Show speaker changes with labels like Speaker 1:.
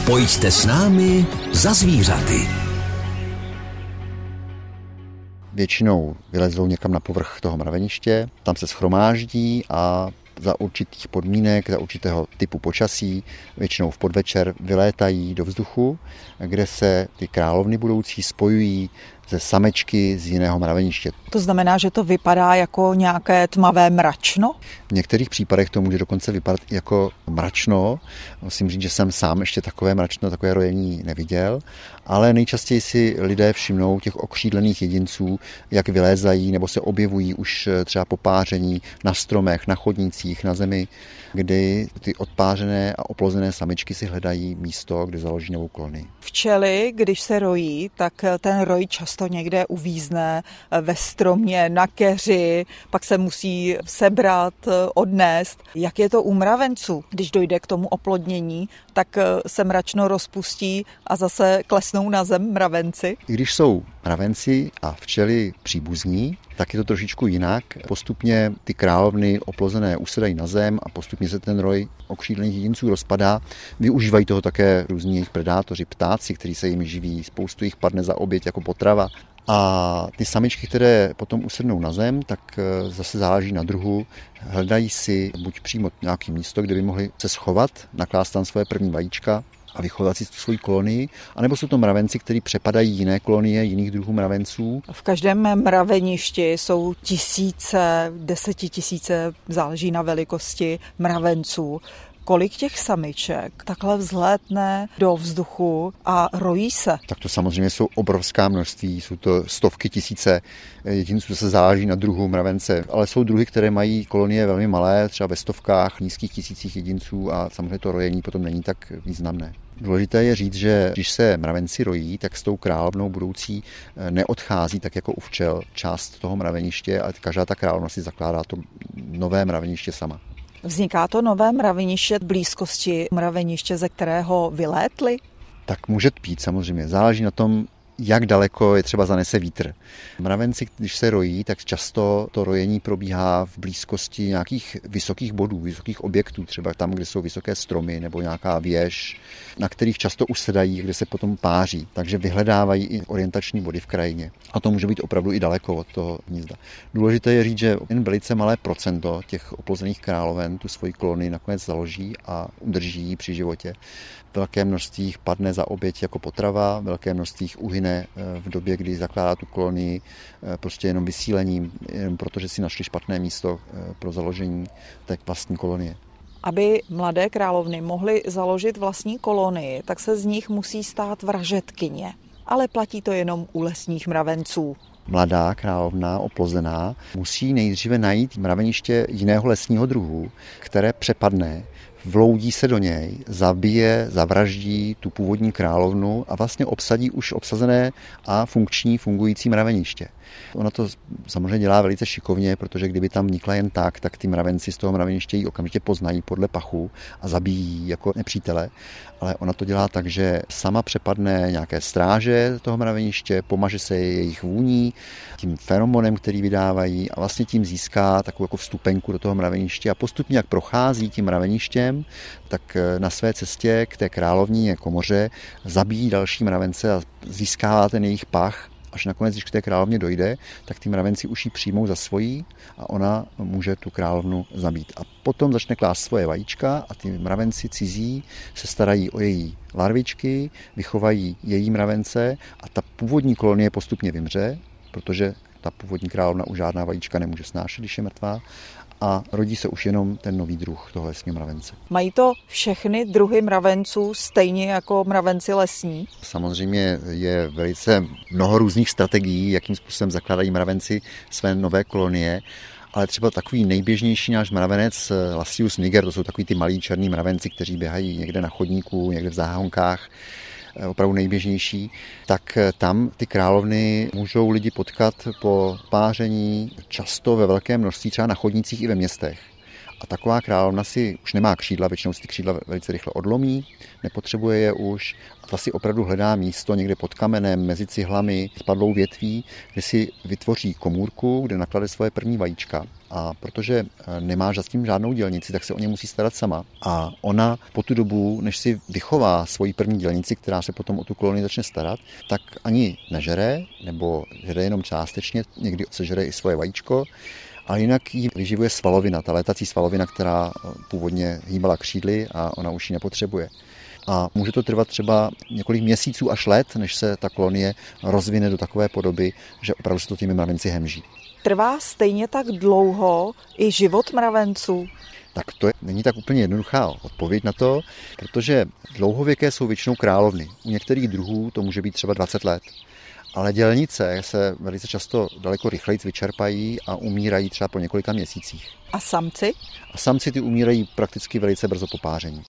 Speaker 1: Pojďte s námi za zvířaty.
Speaker 2: Většinou vylezou někam na povrch toho mraveniště, tam se shromáždí a za určitých podmínek, za určitého typu počasí, většinou v podvečer vylétají do vzduchu, kde se ty královny budoucí spojují ze samečky z jiného mraveniště.
Speaker 3: To znamená, že to vypadá jako nějaké tmavé mračno?
Speaker 2: V některých případech to může dokonce vypadat jako mračno. Musím říct, že jsem sám ještě takové mračno, takové rojení neviděl, ale nejčastěji si lidé všimnou těch okřídlených jedinců, jak vylézají nebo se objevují už třeba po páření na stromech, na chodnících, na zemi, kdy ty odpářené a oplozené samičky si hledají místo, kde založí novou kolonii.
Speaker 3: Včely, když se rojí, tak ten roj často někde uvízne ve stromě, na keři, pak se musí sebrat, odnést. Jak je to u mravenců? Když dojde k tomu oplodnění, tak se mračno rozpustí a zase klesnou na zem mravenci?
Speaker 2: I když jsou mravenci a včely příbuzní, tak je to trošičku jinak. Postupně ty královny oplozené usedají na zem a postupně se ten roj okřídlených jedinců rozpadá. Využívají toho také různí jejich predátoři, ptáci, kteří se jimi živí. Spoustu jich padne za oběť jako potrava. A ty samičky, které potom usednou na zem, tak zase záleží na druhu. Hledají si buď přímo nějaké místo, kde by mohli se schovat, naklást tam svoje první vajíčka a vychovat si tu svoji kolonii, anebo jsou to mravenci, kteří přepadají jiné kolonie, jiných druhů mravenců.
Speaker 3: V každém mraveništi jsou tisíce, desetitisíce, záleží na velikosti mravenců. Kolik těch samiček takhle vzlétne do vzduchu a rojí se?
Speaker 2: Tak to samozřejmě jsou obrovská množství, jsou to stovky tisíce jedinců, to se záleží na druhu mravence, ale jsou druhy, které mají kolonie velmi malé, třeba ve stovkách, nízkých tisících jedinců a samozřejmě to rojení potom není tak významné. Důležité je říct, že když se mravenci rojí, tak s tou královnou budoucí neodchází tak jako u včel část toho mraveniště, ale každá ta královna si zakládá to nové mraveniště sama.
Speaker 3: Vzniká to nové mraveniště v blízkosti mraveniště, ze kterého vylétly?
Speaker 2: Tak může být samozřejmě. Záleží na tom, jak daleko je třeba zanese vítr. Mravenci, když se rojí, tak často to rojení probíhá v blízkosti nějakých vysokých bodů, vysokých objektů, třeba tam, kde jsou vysoké stromy nebo nějaká věž, na kterých často usedají, kde se potom páří. Takže vyhledávají i orientační body v krajině. A to může být opravdu i daleko od toho hnízda. Důležité je říct, že jen velice malé procento těch oplozených královen tu svoji kolonii nakonec založí a udrží ji při životě. Velké množství padne za oběť jako potrava, velké množství uhyne v době, kdy zakládá tu kolonii prostě jenom vysílením, jenom protože si našli špatné místo pro založení té vlastní kolonie.
Speaker 3: Aby mladé královny mohly založit vlastní kolonii, tak se z nich musí stát vražetkyně. Ale platí to jenom u lesních mravenců.
Speaker 2: Mladá královna, oplozená, musí nejdříve najít mraveniště jiného lesního druhu, které přepadne, vloudí se do něj, zabije, zavraždí tu původní královnu a vlastně obsadí už obsazené a fungující mraveniště. Ona to samozřejmě dělá velice šikovně, protože kdyby tam vnikla jen tak ty mravenci z toho mraveniště ji okamžitě poznají podle pachu a zabijí jako nepřítele. Ale ona to dělá tak, že sama přepadne nějaké stráže toho mraveniště, pomaže se jejich vůní, tím feromonem, který vydávají a vlastně tím získá takovou jako vstupenku do toho mraveniště a postupně, jak prochází tím mraveništěm, tak na své cestě k té královní komoře zabíjí další mravence a získává ten jejich pach. Až nakonec, když k té královně dojde, tak ty mravenci už ji přijmou za svojí a ona může tu královnu zabít. A potom začne klást svoje vajíčka a ty mravenci cizí se starají o její larvičky, vychovají její mravence a ta původní kolonie postupně vymře, protože ta původní královna už žádná vajíčka nemůže snášet, když je mrtvá. A rodí se už jenom ten nový druh toho lesního mravence.
Speaker 3: Mají to všechny druhy mravenců stejně jako mravenci lesní?
Speaker 2: Samozřejmě je velice mnoho různých strategií, jakým způsobem zakládají mravenci své nové kolonie, ale třeba takový nejběžnější náš mravenec Lasius niger, to jsou takový ty malí černí mravenci, kteří běhají někde na chodníku, někde v záhonkách, opravdu nejběžnější, tak tam ty královny můžou lidi potkat po páření často ve velkém množství, třeba na chodnících i ve městech. A taková královna si už nemá křídla, většinou si ty křídla velice rychle odlomí, nepotřebuje je už a ta si opravdu hledá místo někde pod kamenem, mezi cihlami, spadlou větví, kde si vytvoří komůrku, kde naklade svoje první vajíčka. A protože nemá za tím žádnou dělnici, tak se o ně musí starat sama. A ona po tu dobu, než si vychová svoji první dělnici, která se potom o tu kolonii začne starat, tak ani nežere, nebo žere jenom částečně, někdy sežere i svoje vajíčko, ale jinak jí vyživuje svalovina, ta létací svalovina, která původně hýbala křídly a ona už ji nepotřebuje. A může to trvat třeba několik měsíců až let, než se ta kolonie rozvine do takové podoby, že opravdu se to těmi mravenci hemží.
Speaker 3: Trvá stejně tak dlouho i život mravenců?
Speaker 2: Tak to není tak úplně jednoduchá odpověď na to, protože dlouhověké jsou většinou královny. U některých druhů to může být třeba 20 let. Ale dělnice se velice často daleko rychleji vyčerpají a umírají třeba po několika měsících.
Speaker 3: A samci?
Speaker 2: A samci ty umírají prakticky velice brzo po páření.